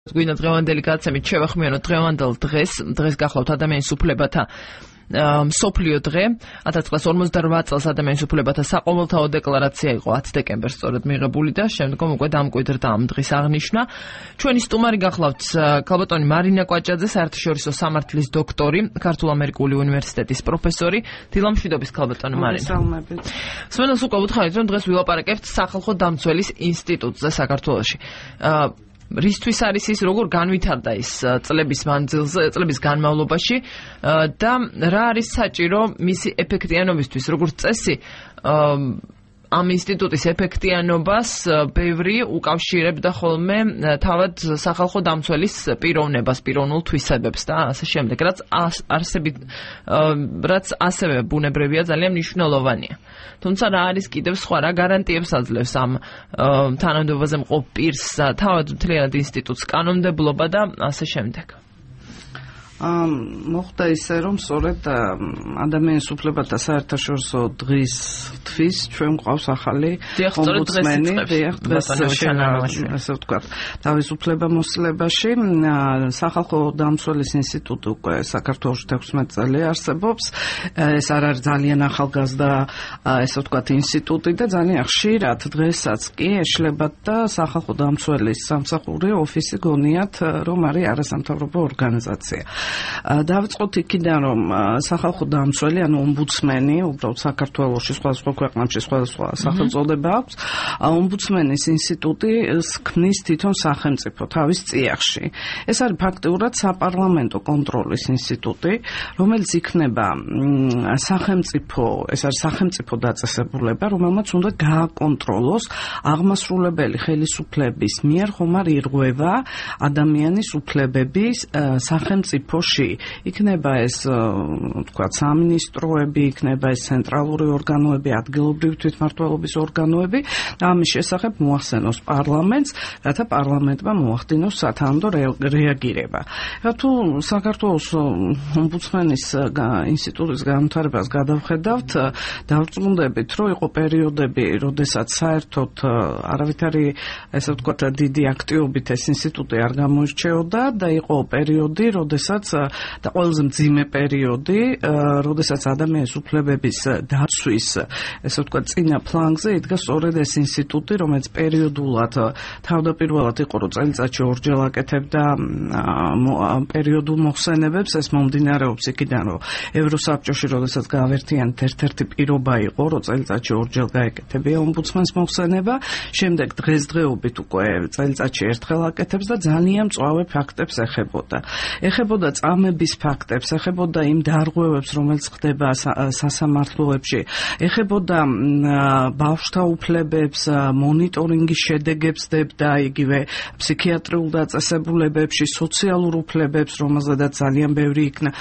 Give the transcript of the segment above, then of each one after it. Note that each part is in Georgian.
გვინდა დღევანდელი გადაცემით შევახმიანოთ დღევანდელ დღეს გახლავთ ადამიანის უფლებათა მსოფლიო დღე 1958 წელს ადამიანის უფლებათა საყოველთაო დეკლარაცია იყო 10 დეკემბერს სწორედ მიღებული და შემდგომ უკვე დამკვიდრდა ამ დღის აღნიშვნა. ჩვენი სტუმარი გახლავთ ქალბატონი მარინა კვაჭაძე, საერთაშორისო სამართლის დოქტორი, ქართულ-ამერიკული უნივერსიტეტის პროფესორი. დილამშვიდობის ქალბატონი მარინა. სმენელს უკვე ვუთხარით, რომ დღეს ვილაპარაკებთ სახალხო დამცველის ინსტიტუტზე საქართველოში. რისთვის არის ის, როგორ განვითარდა ის წლების მანძილზე, წლების განმავლობაში და რა არის საჭირო მისი ეფექტიანობისთვის, როგორც წესი ამ ინსტიტუტის ეფექტიანობას ბევრი უკავშირებდა ხოლმე თავად სახალხო დამცველის პიროვნებას, პიროვნულ თვისებებს და ასე შემდეგ, რაც ასევე ბუნებრივია, ძალიან მნიშვნელოვანია. თუმცა რა არის კიდევ სხვა, რა გარანტიებს აძლევს ამ თანამდებობაზე მყოფ პირს თავად მთლიანად ინსტიტუტს კანონმდებლობა და ასე შემდეგ. მოხდა ისე, რომ სწორედ ადამიანის უფლებათა საერთაშორისო დღისთვის ჩვენ გვყავს ახალი ომბუდსმენი, ასე ვთქვათ, თავისუფლებამოსილებაში. სახალხო დამცველის ინსტიტუტი უკვე საქართველოში 16 წელი არსებობს. ეს არ არის ძალიან ახალგაზრდა, ესე ვთქვათ, ინსტიტუტი და ძალიან ხშირად დღესაც კი ეშლებათ და სახალხო დამცველის სამსახური ოფისი გონიათ, რომ არის არასამთავრობო ორგანიზაცია. დავიწყოთ იქიდან, რომ სახალხო დამცველი, ანუ ომბუდსმენი, უბრალოდ საქართველოში სხვადასხვა ქვეყნებში სხვადასხვა სახელწოდება აქვს. ომბუდსმენის ინსტიტუტი ქმნის თვითონ სახელმწიფო თავის წიაღში. ეს არის ფაქტიურად საპარლამენტო კონტროლის ინსტიტუტი, რომელიც იქნება სახელმწიფო, ეს არის სახელმწიფო დაწესებულება, რომელმაც უნდა გააკონტროლოს აღმასრულებელი ხელისუფლების მიერ ხომ არ ირღვევა ადამიანის უფლებების სახელმწიფო იქნება ეს, თქვათ, სამინისტროები, იქნება ეს ცენტრალური ორგანოები, ადგილობრივი თვითმმართველობის ორგანოები და ამის შესახებ მოახსენოს პარლამენტს, რათა პარლამენტმა მოახდინოს სათანადო რეაგირება. თუ საქართველოს ომბუდსმენის ინსტიტუტის განვითარებას გადავხედავთ, დავწუნდებით, რომ იყო პერიოდები, როდესაც საერთოდ არავითარი, ესე ვთქვათ, დიდი აქტივობით ეს ინსტიტუტი არ გამოირჩეოდა და იყო პერიოდი, როდესაც და ყველაზე მძიმე პერიოდი, როდესაც ადამიანის უფლებების დაცვის, ესე ვთქვათ, წინა ფლანგზე იდგა სწორედ ეს ინსტიტუტი, რომელიც პერიოდულად თავდაპირველად იყო, რომ წელიწადში ორჯერ აკეთებდა პერიოდულ მოხსენებებს. ეს მომდინარეობს იქიდან, რომ ევროსაბჭოში, როდესაც გავერთიანთ, ერთ-ერთი პირობა იყო, რომ წელიწადში ორჯერ გაეკეთებია ომბუდსმენს მოხსენება, შემდეგ დღესდღეობით უკვე წელიწადში ერთხელ აკეთებს და ძალიან მწვავე ფაქტებს ეხებოდა წამების ფაქტებს, ეხებოდა იმ დარღვევებს, რომელიც ხდება სასამართლოებში, ეხებოდა ბავშვთა უფლებებს, მონიტორინგის შედეგებს დებდა, იგივე ფსიქიატრიულ დაწესებულებებში, სოციალურ უფლებებს, რომელზედაც ძალიან ბევრი იქნა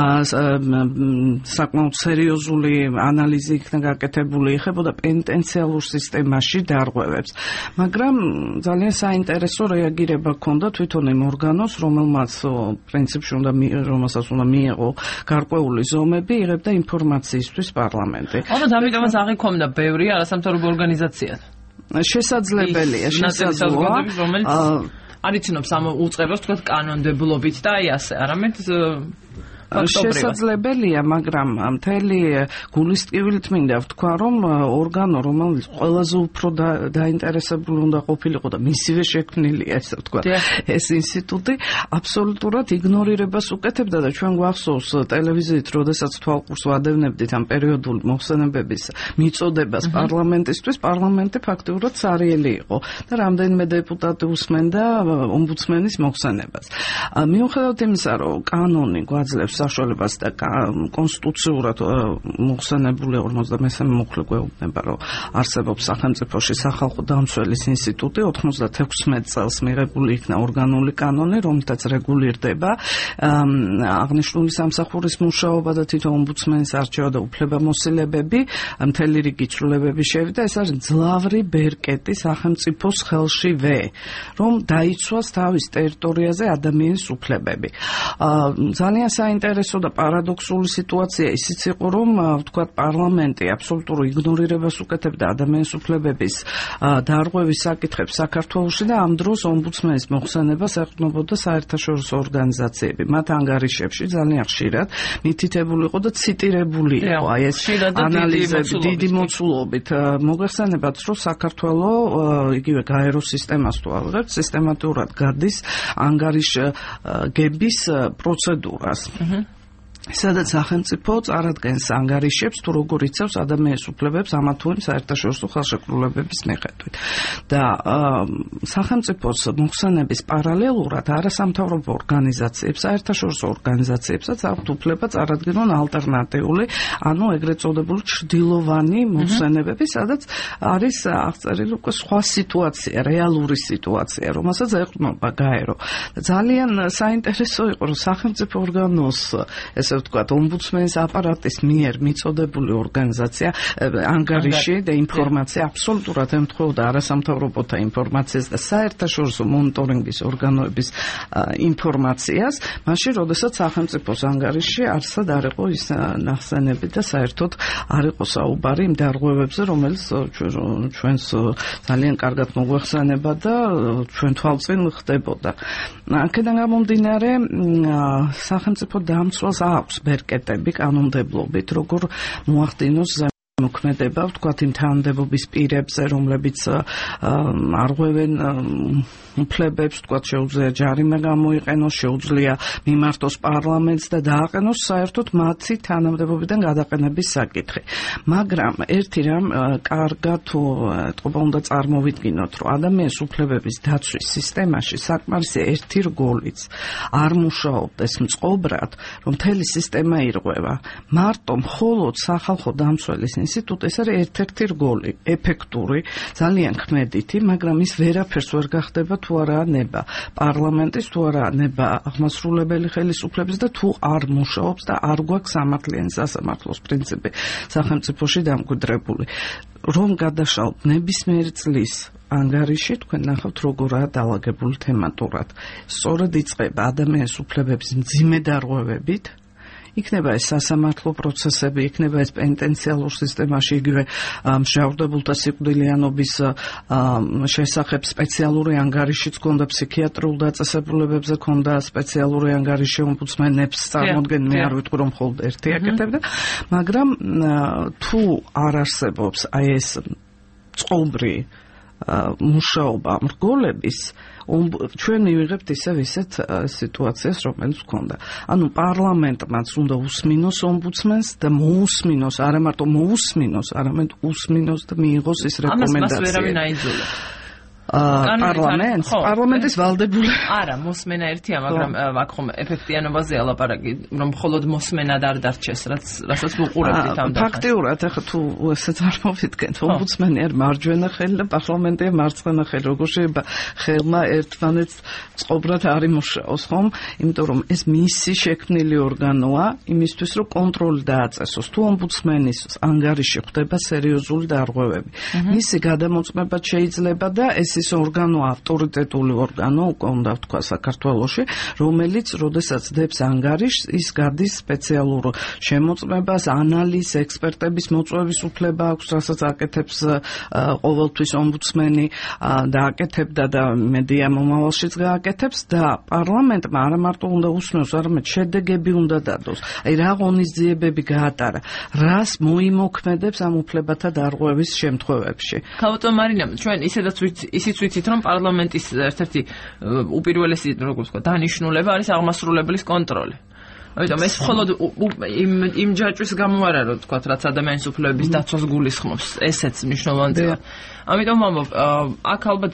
საკმაოდ სერიოზული ანალიზი იქნა გაკეთებული, ეხებოდა პენიტენციალურ სისტემაში დარღვევებს. მაგრამ ძალიან საინტერესო რეაგირება ჰქონდა თვითონ იმ ორგანოს, რომელმაც პრინციპში რომელსაც უნდა მიეღო გარკვეული ზომები, იღებდა ინფორმაციისთვის პარლამენტი. ალბათ ამიტომაც აღიქვამდა ბევრი არასამთავრობო ორგანიზაცია. შესაძლებელია, რომელიც არ იცნობს ამ უწყებას, თქვათ, კანონმდებლობით და აი ასე, არამედ შესაძლებელია, მაგრამ მთელი გულისტკივილით მინდა ვთქვა, რომ ორგანო, რომელიც ყველაზე უფრო დაინტერესებული უნდა ყოფილიყო და მისივე შექმნილია, ესე ვთქვა, ეს ინსტიტუტი აბსოლუტურად იგნორირებას უკეთებდა და ჩვენ გვახსოვს ტელევიზიით, როდესაც თვალყურს ვადევნებდით ამ პერიოდული მოხსენებების მიწოდებას პარლამენტისთვის, პარლამენტი ფაქტიურად სარიელი იყო და რამდენიმე დეპუტატი უსმენდა ომბუდსმენის მოხსენებას. მიუხედავად იმისა, რომ კანონი გვაძლევს საშუალებას და კონსტიტუციურად მოხსენებული 53 მუხლი გვეუბნება, რომ არსებობს სახელმწიფოში სახალხო დამცველის ინსტიტუტი, 96 წელს მიღებული იქნა ორგანული კანონი, რომელთაც რეგულირდება აღნიშნული სამსახურის მუშაობა და თვითონ ომბუდსმენის არჩევა და უფლებამოსილებები, მთელი რიგი ცვლილებები შევიდა. ეს არის მძლავრი ბერკეტი სახელმწიფოს ხელშივე, რომ დაიცვას თავის ტერიტორიაზე ადამიანის უფლებები. ძალიან საინტერესო საინტერესო და პარადოქსული სიტუაცია ისიც იყო, რომ ვთქვათ, პარლამენტი აბსოლუტურ იგნორირებას უკეთებდა ადამიანის უფლებების დარღვევის საკითხებს საქართველოში და ამ დროს ომბუდსმენის მოხსენებას ეყრდნობოდა საერთაშორისო ორგანიზაციები. მათ ანგარიშებში ძალიან ხშირად მითითებული იყო და ციტირებული იყო აი ეს ანალიზები დიდი მოცულობით. მოგეხსენებათ, რომ საქართველო იგივე გაერო სისტემას თუ ავიღებთ, სისტემატურად გადის ანგარიშგების პროცედურას. სადაც სახელმწიფო წარადგენს ანგარიშებს თუ როგორ იცავს ადამიანის უფლებებს ამა თუ იმ საერთაშორისო ხელშეკრულებების მიხედვით. და სახელმწიფოს მოხსენების პარალელურად არასამთავრობო ორგანიზაციებს, საერთაშორისო ორგანიზაციებსაც აქვთ უფლება წარადგენონ ალტერნატიული, ანუ ეგრეთ წოდებული ჩრდილოვანი მოხსენებები, სადაც არის აღწერილი უკვე სხვა სიტუაცია, რეალური სიტუაცია, რომელსაც ეყრდნობა გაერო. ძალიან საინტერესო იყო, რომ სახელმწიფო ორგანოს ესე ვთქვათ, ომბუდსმენის აპარატის მიერ მიწოდებული ორგანიზაცია, ანგარიში და ინფორმაცია აბსოლუტურად ემთხვეოდა არასამთავრობოთა ინფორმაციას და საერთაშორისო მონიტორინგის ორგანოების ინფორმაციას, მაშინ, როდესაც სახელმწიფოს ანგარიში არსად არ იყო ის ნახსენები და საერთოდ არ იყო საუბარი იმ დარღვევებზე, რომელიც ჩვენს ძალიან კარგად მოგვეხსენება და ჩვენ თვალწინ ხდებოდა. აქედან გამომდინარე, სახელმწიფო დამცველს აქვს ბერკეტები კანონმდებლობით, როგორ მოახდინოს მოქმედება, ვთქვათ, იმ თანამდებობის პირებზე, რომლებიც არღვევენ უფლებებს, ვთქვათ, შეუძლია ჯარიმა გამოიყენოს, შეუძლია მიმართოს პარლამენტს და დააყენოს საერთოდ მათი თანამდებობიდან გადაყენების საკითხი. მაგრამ ერთი რამ კარგად თუ ეთყობა უნდა წარმოვიდგინოთ, რომ ადამიანის უფლებების დაცვის სისტემაში საკმარისია ერთი რგოლიც არ მუშაობდეს მწყობრად, რომ მთელი სისტემა ირღვევა. მარტო მხოლოდ სახალხო დამცველის ინსტიტუტი ეს არის ერთ-ერთი რგოლი, ეფექტური, ძალიან ქმედითი, მაგრამ ის ვერაფერს ვერ გახდება თუ არაა ნება პარლამენტის, თუ არაა ნება აღმასრულებელი ხელისუფლების და თუ არ მუშაობს და არ გვაქვს სამართლიანი სასამართლოს პრინციპი სახელმწიფოში დამკვიდრებული. რომ გადაშალოთ ნებისმიერი წლის ანგარიში, თქვენ ნახავთ როგორაა დალაგებული თემატურად. სწორედ იწყება ადამიანის უფლებების მძიმე დარღვევებით, იქნება ეს სასამართლო პროცესები, იქნება ეს პენიტენციალურ სისტემაში იგივე მშავრდებულთა სიკვდილიანობის შესახებ სპეციალური ანგარიშიც ქონდა, ფსიქიატრიულ დაწესებულებებზე ქონდა სპეციალური ანგარიში ომბუდსმენებს წარმოდგენ, მე არ ვიტყვი რომ მხოლოდ ერთი აკეთებდა, მაგრამ თუ არ არსებობს აი ეს წყობრი მუშაობა მრგოლების, ჩვენ მივიღებთ ისეთ სიტუაციას, რომელიც გვქონდა. ანუ პარლამენტმაც უნდა უსმინოს ომბუდსმენს და მოусმინოს, არა მარტო მოусმინოს, არამედ უსმინოს და მიიღოს ის რეკომენდაცია. ამას ვერავინ აიძულებს. პარლამენტის ვალდებული. არა, მოსმენა ერთია, მაგრამ აქ ხომ ეფექტიანობაზეა ლაპარაკი, რომ მხოლოდ მოსმენად არ დარჩეს, რასაც ვუყურებთ ამ დახას. ფაქტიურად, ახლა თუ ესეც არ მოვიდგენთ, ომბუდსმენი არის მარჯვენა ხელი და პარლამენტია მარცხენა ხელი. როგორ შეიძლება ხელმა ერთმანეთს წყობრად არ იმუშაოს, ხომ? იმიტომ რომ ეს მისი შექმნილი ორგანოა, იმისთვის რომ კონტროლი დააწესოს. თუ ომბუდსმენის ანგარიში ხდება სერიოზული დარღვევები, მისი გადამოწმება შეიძლება და ეს ის ორგანო, ავტორიტეტული ორგანო, უკვე უნდა ვთქვა საქართველოში, რომელიც, როდესაც დებს ანგარიშს, ის გადის სპეციალურ შემოწმებას, ანალიზს, ექსპერტების მოწვევის უფლება აქვს, რასაც აკეთებს ყოველთვის ომბუდსმენი და აკეთებდა და მედია მომავალშიც გააკეთებს და პარლამენტმა არა მარტო უნდა უსმენოს, არამედ შედეგები უნდა დადოს. აი რა ღონისძიებები გაატარა, რას მოიმოქმედებს ამ უფლებათა დარღვევის შემთხვევებში. ქალბატონ მარინა, ჩვენ ისიც ვიცით, რომ პარლამენტის ერთ-ერთი უპირველესი, როგორც ვთქვა, დანიშნულება არის აღმასრულებლის კონტროლი. ამიტომ ეს მხოლოდ იმ ჯაჭვის გამო არ არის, რომ ვთქვათ, რაც ადამიანის უფლებების დაცვას გულისხმობს, ესეც მნიშვნელოვანია. ამიტომ აქ ალბათ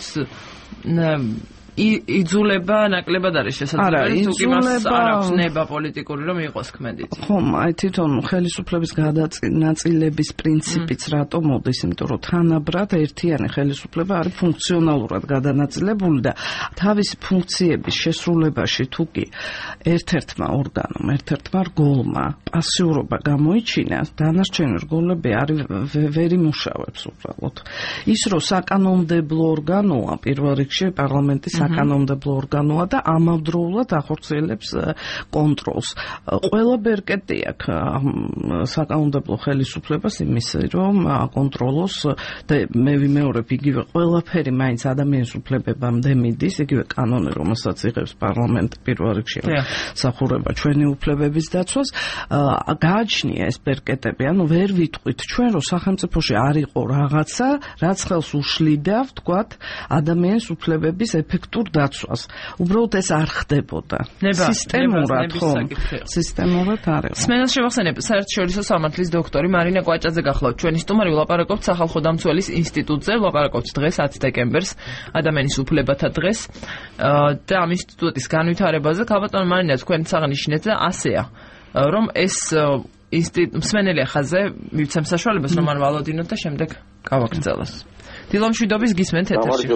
იძულება ნაკლებად არის შესაძლებელი, თუ კი მას არ აქვს ნება პოლიტიკური, რომ იყოს ქმედითი. ხომ, აი თვითონ ხელისუფლების გადაწილების პრინციპიც რატო მოდის, იმიტომ რომ თანაბრად ერთიანი ხელისუფლება არის ფუნქციონალურად გადანაწილებული და თავისი ფუნქციების შესრულებაში თუ კი ერთ-ერთმა ორგანომ, ერთ-ერთმა რგოლმა პასიურობა გამოიჩინა, დანარჩენი რგოლები ვერ იმუშავებს უბრალოდ. ის რომ საკანონმდებლო ორგანოა პირველ რიგში პარლამენტის საკანონმდებლო ორგანოა და ამავდროულად ახორციელებს კონტროლს. ყველა ბერკეტი აქვს საკანონმდებლო ხელისუფლებას იმის, რომ აკონტროლოს და მე ვიმეორებ, იგივე ყველაფერი მაინც ადამიანის უფლებებამდე მიდის, იგივე კანონი, რომელსაც იღებს პარლამენტი პირველ რიგში სახურება ჩვენი უფლებების დაცვას. გააჩნია ეს ბერკეტები, ანუ ვერ ვიტყვით ჩვენ, რომ სახელმწიფოში არ იყო რაღაცა, რაც ხელს უშლიდა, ვთქვათ, ადამიანის უფლებების ეფექტურ დაცვას. უბრალოდ ეს არ ხდებოდა. სისტემურად ხო? სისტემურად არ იყო. სმენას შევახსენებ, საერთაშორისო სამართლის დოქტორი მარინა კვაჭაძე გახლავთ ჩვენი სტუმარი, ვლაპარაკობთ სახალხო დამცველის ინსტიტუტზე, ვლაპარაკობთ დღეს 10 დეკემბერს, ადამიანის უფლებათა დღეს და ამ ინსტიტუტის განვითარებაზე. ქალბატონო მარინა, თქვენ აღნიშნეთ და ასეა, რომ ეს მსმენელი ხაზზე მივცემ საშუალებას, რომ არ ვალოდინოთ და შემდეგ გავაგრძელოს. დილომშვიდობის გისმენთ ეთერში.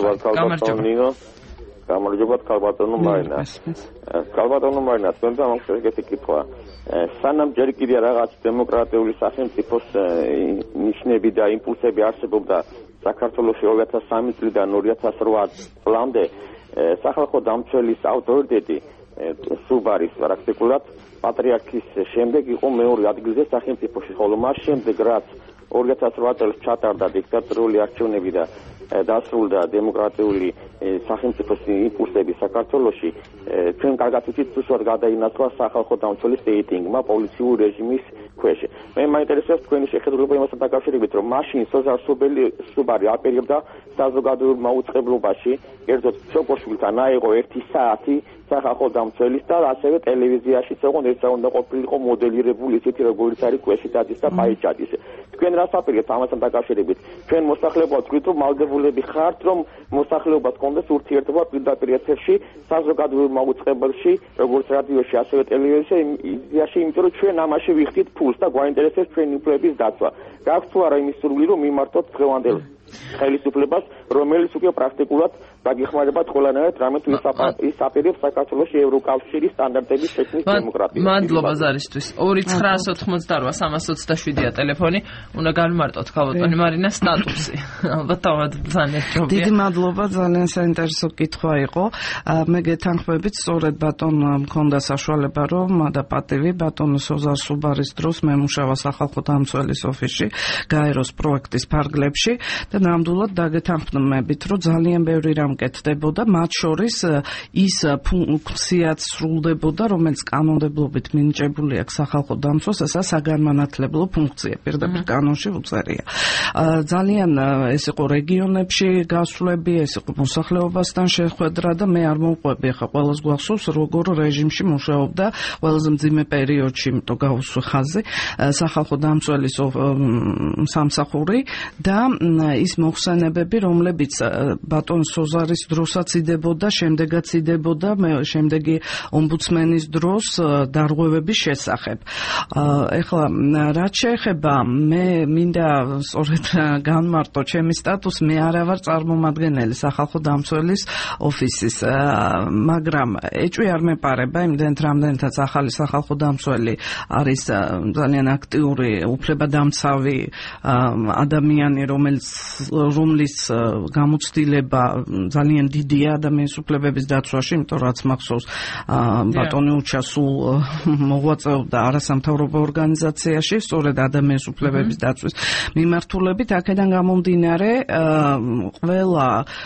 გამარჯობა ქალბატონო მარინა. ქალბატონო მარინა, თქვენთან მაქვს ეგეთი კითხვა. სანამ ჯერ კიდევ რაღაც დემოკრატიული სახელმწიფოს ნიშნები და იმპულსები არსებობდა საქართველოში 2003 წლიდან 2008 წლამდე, სახალხო დამცველის ავტორიტეტი სუბარის პრაქტიკულად პატრიარქის შემდეგ იყო მეორე ადგილზე სახელმწიფოში, ხოლო მას შემდეგ რაც 2008 წელს ჩატარდა დიქტატორული არჩევნები და დასრულდა დემოკრატიული სახელმწიფოს იმპულსები საქართველოში, ჩვენ კარგად ვიცით, სუსტად გადაინაცვლა სახალხო დამცველის რეიტინგმა პოლიციური რეჟიმის ქვეშ. მე მაინტერესებს თქვენი შეხედულება იმასთან დაკავშირებით, რომ მაშინ სოზარ სუბარი აპირებდა საზოგადოებრივ მაუწყებლობაში, კერძოდ შოპოშვილთან აიღო 1 საათი სახალხო დამცველის და ასევე ტელევიზიაში ოღონდ ეს უნდა ყოფილიყო მოდელირებული ისეთი როგორც არის კვესიტაძის და პაიჭაძის. თქვენ რას აპირებთ ამასთან დაკავშირებით? ჩვენ მოსახლეობა თქვით, რომ მალდებულები ხართ, რომ მოსახლეობას კონდეს ურთიერთობა პირდაპირ ეთერში, საზოგადოებრივ მაუწყებელში, როგორც რადიოში, ასევე ტელევიზიაში, იმიტომ რომ ჩვენ ამაში ვიხდით ფულს და გვაინტერესებს ჩვენი უფლების დაცვა. გაქვთ თუ არა იმის სურვილი, რომ მიმართოთ დღევანდელ ხელისუფლებას, რომელიც უკვე პრაქტიკულად დაგეხმარებათ ყველანაირად, რამე თუ ის აპირებს საქართველოს ევროკავშირის სტანდარტების შექმნის დემოკრატიას. მადლობა ზარისთვის. 2998327-ია ტელეფონი. უნდა განმარტოთ ქალბატონი მარინა სტატუსი. ალბათ თავად ძალიან ჯობია. დიდი მადლობა, ძალიან საინტერესო კითხვა იყო. მე გეთანხმებით, სწორედ ბატონმა მქონდა საშუალება, რომ და პატივი ბატონ სოზარ სუბარის დროს მე მუშავა სახალხო დამცველის ოფისში, გაეროს პროექტის ფარგლებში და ნამდვილად დაგეთანხმებით, რომ ძალიან ბევრი რამ კეთდებოდა, მათ შორის ის ფუნქციაც სრულდებოდა, რომელიც კანონმდებლობით მინიჭებული აქვს სახალხო დამცველს, ესა საგანმანათლებლო ფუნქცია, პირდაპირ კანონში უწერია. ძალიან ეს იყო რეგიონებში გასვლები, ეს იყო მოსახლეობასთან შეხვედრა და მე არ მოვყვები ახლა ყველას გვახსოვს, როგორ რეჟიმში მუშაობდა ყველაზე მძიმე პერიოდში, იმიტომ გავუსვი ხაზი, სახალხო დამცველის სამსახური და ის მოხსენებები, რომლებიც ბატონ სოზარის დროსაც იდებოდა, შემდეგაც იდებოდა, შემდეგი ომბუდსმენის დროს დარღვევების შესახებ. ეხლა რაც შეეხება, მე მინდა სწორედ განმარტო ჩემი სტატუსი, მე არა ვარ წარმომადგენელი სახალხო დამცველის ოფისის, მაგრამ ეჭვი არ მეპარება იმდენთ, რამდენითაც ახალი სახალხო დამცველი არის ძალიან აქტიური, უფლებადამცავი ადამიანი, რომლის გამოცდილება ძალიან დიდია ადამიანის უფლებების დაცვაში, იმიტომ რაც მახსოვს ბატონი უჩა სულ მოღვაწეობდა არასამთავრობო ორგანიზაციაში, სწორედ ადამიანის უფლებების დაცვის მიმართულებით, აქედან გამომდინარე ყველა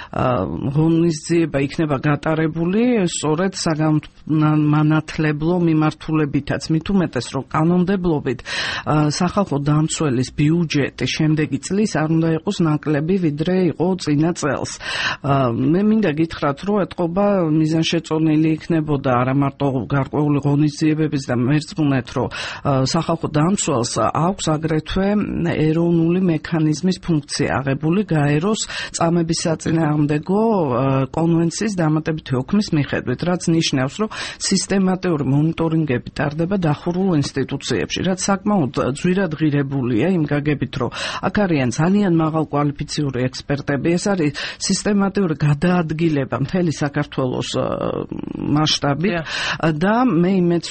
ღონისძიება იქნება გატარებული სწორედ საგანმანათლებლო მიმართულებითაც, მით უმეტეს, რომ კანონმდებლობით სახალხო დამცველის ბიუჯეტი შემდეგი წლის არ უნდა იყოს ნაკლები, ვიდრე იყო წინა წელს. მე მინდა გითხრათ, რომ ეთყობა მიზანშეწონილი იქნებოდა არა მარტო გარკვეული ღონისძიებების და მერწმუნეთ, რომ სახალხო დამცველს აქვს აგრეთვე ეროვნული მექანიზმის ფუნქცია აღებული გაეროს წამების საწინააღმდეგო კონვენციის დამატებითი ოქმის მიხედვით, რაც ნიშნავს, რომ სისტემატიური მონიტორინგები ტარდება დახურულ ინსტიტუციებში, რაც საკმაოდ ძვირად ღირებულია იმ გაგებით, რომ აქ არიან ძალიან მაღალკვალიფიციური ექსპერტები, ეს არის სისტემატიური გადაადგილება მთელი საქართველოს მასშტაბით და მე იმეც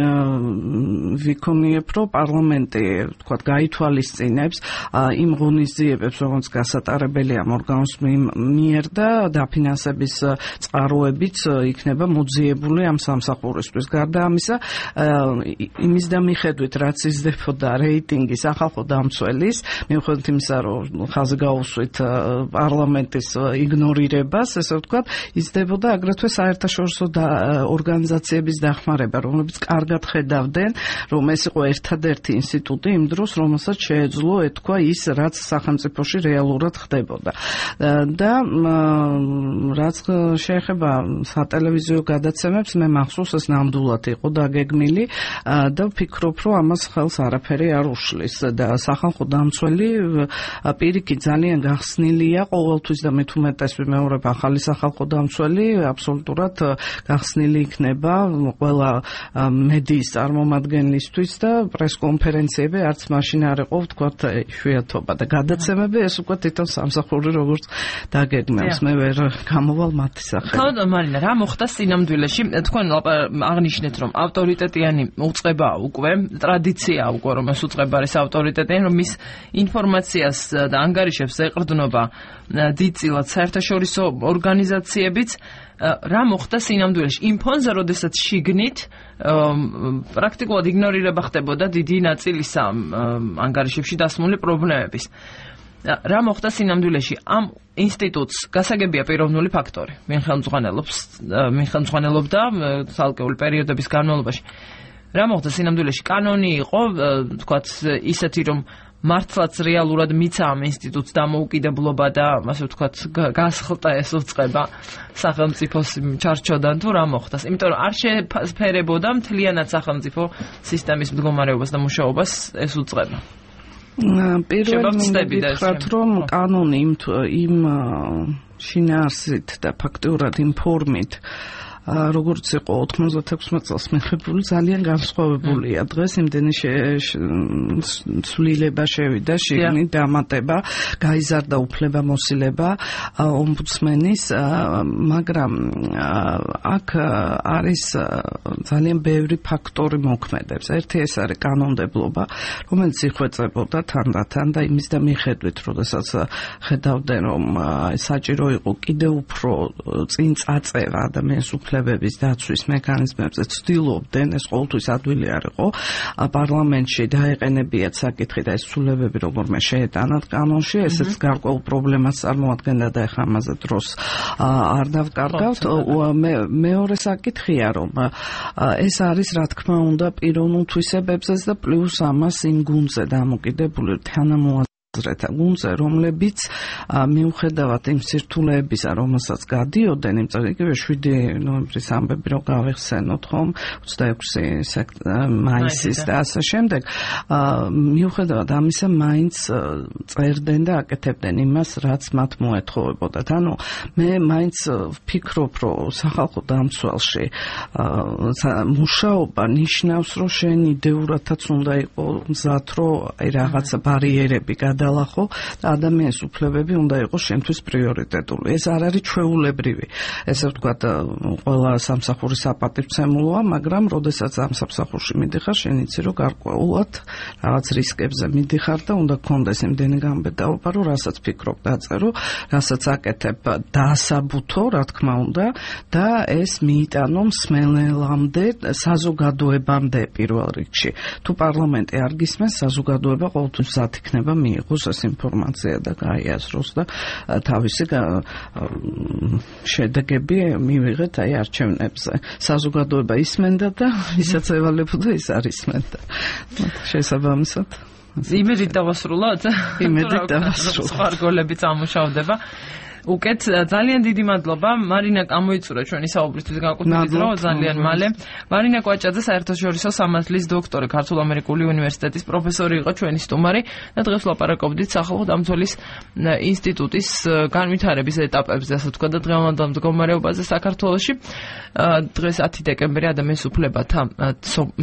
ვიქონიებ, რომ პარლამენტი თქვა გაითვალისწინებს იმ ღონისძიებებს, როგორც გასატარებელია ორგანოს მიერ და დაფინანსების წყაროებიც იქნება მოძიებული ამ სამსახურისთვის. გარდა ამისა, იმის და მიხედვით, რაც იზრდებოდა რეიტინგი სახალხო დამცველის, მიუხედავად იმისა, რომ ხაზი გაუსვით პარლამენტის იგნორირებას, ესე ვთქვათ, იზრდებოდა აგრეთვე საერთაშორისო ორგანიზაციების დახმარება, რომლებიც კარგად ხედავდნენ, რომ ეს იყო ერთადერთი ინსტიტუტი იმ დროს, რომელსაც შეეძლო ეთქვა ის, რაც სახელმწიფოში რეალურად ხდებოდა. და რაც შეეხება სატელევიზიო გადაცემებს, მე მახსოვს ეს ნამდვილად იყო დაგეგმილი და ვფიქრობ, რომ ამას ხელს არაფერი არ უშლის და სახალხო დამცველი პირიქით ძალიან გახსნილია ყოველთვის და მე თუ მეტეს ვიმეორებ ახალი სახალხო დამცველი აბსოლუტურად გახსნილი იქნება ყველა მედიის წარმომადგენლისთვის და პრესკონფერენციები არც მაშინ არ იყო ვთქვათ იშვიათობა და გადაცემები ეს უკვე თვითონ სამსახური როგორც დაგეგმავს მე ვერ გამოვალ მათი სახელი. თავად მარინა რა მოხდა სინამდვილეში თქვენ აღნიშნეთ რომ ავტორიტეტიანი უწყებაა უკვე ტრადიციაა უკვე რომ ეს უწყება არის ავტორიტეტიანი რომ მის ინფორმაციას და ანგარიშებს ეყრდნობა დიდწილად საერთაშორისო ორგანიზაციებიც რა მოხდა სინამდვილეში იმ ფონზე როდესაც შიგნით პრაქტიკულად იგნორირება ხდებოდა დიდი ნაწილის ანგარიშებში დასმული პრობლემების. რა მოხდა სინამდვილეში ამ ინსტიტუტს გასაგებია პიროვნული ფაქტორი ვინ ხელმძღვანელობდა ცალკეული პერიოდების განმავლობაში. რა მოხდა სინამდვილეში კანონი იყო თქვათ ისეთი რომ მართლაც რეალურად მიცა ამ ინსტიტუტს დამოუკიდებლობა და ასე ვთქვათ გასხლტა ეს უწყება სახელმწიფოს ჩარჩოდან თუ რა მოხდა? იმიტომ რომ არ შეფერებოდა მთლიანად სახელმწიფო სისტემის მდგომარეობას და მუშაობას ეს უწყება. პირველი ვთქვათ რომ კანონი იმ შინაარსით და ფაქტურად იმ ფორმით როგორც იყო 96 წელს მიღებული ძალიან განსხვავებულია. დღეს იმდენი ცვლილება შევიდა, შიგნით დამატება, გაიზარდა უფლებამოსილება ომბუდსმენის, მაგრამ აქ არის ძალიან ბევრი ფაქტორი მოქმედებს. ერთი ეს არის კანონმდებლობა, რომელიც იხვეწებოდა თანდათან და იმის და მიხედვით, როდესაც ხედავდნენ რომ საჭირო იყო კიდევ უფრო წინ წაწევა ადამიანის უფლებების დაცვის მექანიზმებზე ცდილობდნენ, ეს ყოველთვის ადვილი არ იყო, პარლამენტში დაეყენებიათ საკითხი და ეს ცვლილებები როგორმე შეეტანათ კანონში, ესეც გარკვეულ პრობლემას წარმოადგენდა და ეხლა ამაზე დროს არ დავკარგავთ. მეორე საკითხია, რომ ეს არის რა თქმა უნდა პიროვნულ თვისებებზეც და პლუს ამას იმ გუნდზე დამოკიდებული თანამოაზრეთა გუნდზე, რომლებიც მიუხედავად იმ სირთულეებისა, რომელსაც გადიოდნენ, იგივე 7 ნოემბრის ამბები რო გავიხსენოთ, ხომ 26 მაისის და ასე შემდეგ, მიუხედავად ამისა მაინც წერდნენ და აკეთებდნენ იმას, რაც მათ მოეთხოვებოდათ. ანუ მე მაინც ვფიქრობ, რომ სახალხო დამცველში მუშაობა ნიშნავს, რომ შენ იდეურადაც უნდა იყო მზად, რომ აი რაღაცა ბარიერები გადალახო და ადამიანის უფლებები უნდა იყოს შენთვის პრიორიტეტული. ეს არ არის ჩვეულებრივი. ესე ვთქვათ, ყველა სამსახურის საპატივცემულოა, მაგრამ როდესაც ამ სამსახურში მიდიხარ, შენ იცი, რომ გარკვეულად რაღაც რისკებზე მიდიხარ და უნდა გქონდეს იმდენი გამბედაობა, რომ რასაც ფიქრობ დაწერო, რასაც აკეთებ დაასაბუთო, რა თქმა უნდა, და ეს მიიტანო მსმენელამდე, საზოგადოებამდე პირველ რიგში. თუ პარლამენტი არ გისმენს, საზოგადოება ყოველთვის მზად იქნება მიიღოს ეს ინფორმაცია და გაიაზროს და თავისი შედეგები მივიღეთ აი არჩევნებზე. საზოგადოება ისმენდა და ვისაც ევალებოდა ის არ ისმენდა. შესაბამისად იმედით დავასრულოთ? იმედით დავასრულოთ. სხვა რგოლები წამოშავდება. უკეთ ძალიან დიდი მადლობა მარინა გამოიწურა ჩვენი საუბრისთვის განკუთვნილი დრო ძალიან მალე. მარინა კვაჭაძე საერთაშორისო სამართლის დოქტორი, ქართულ-ამერიკული უნივერსიტეტის პროფესორი იყო ჩვენი სტუმარი და დღეს ვლაპარაკობდით სახალხო დამცველის ინსტიტუტის განვითარების ეტაპებზე, ასე ვთქვათ, და დღევანდელ მდგომარეობაზე საქართველოში. დღეს 10 დეკემბერი ადამიანის უფლებათა